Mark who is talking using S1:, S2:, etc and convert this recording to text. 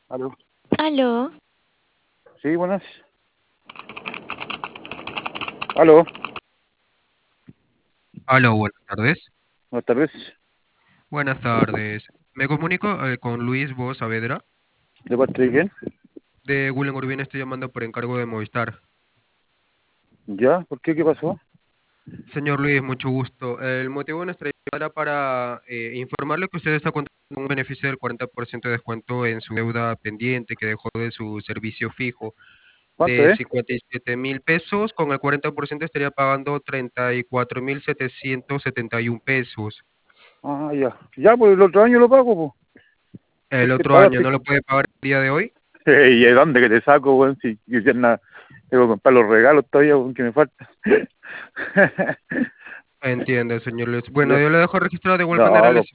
S1: Aló.
S2: Aló,
S1: Sí, buenas. Aló.
S3: Aló, buenas tardes.
S1: Buenas tardes.
S3: Buenas tardes. Me comunico con Luis Bo Saavedra.
S1: ¿De parte de quién?
S3: De William Urbina estoy llamando por encargo de Movistar.
S1: ¿Ya? ¿Por qué? ¿Qué pasó?
S3: Señor Luis, mucho gusto. El motivo de nuestra llamada era para informarle que usted está contando con un beneficio del 40% de descuento en su deuda pendiente que dejó de su servicio fijo
S1: ¿Cuánto
S3: de
S1: es?
S3: 57.000 pesos. Con el 40% estaría pagando 34.771 pesos.
S1: Ah, ya. Ya, pues el otro año lo pago, pues.
S3: El
S1: Porque
S3: otro
S1: ahora
S3: año
S1: estoy...
S3: no lo puede pagar el día de hoy.
S1: ¿Y de dónde que te saco, weón? Si quisiera nada, tengo que comprar los regalos todavía, weón, que me falta.
S3: Entiende, señor Luis. Bueno,
S1: Ya.
S3: yo le dejo registrado de igual
S1: No,
S3: manera. Les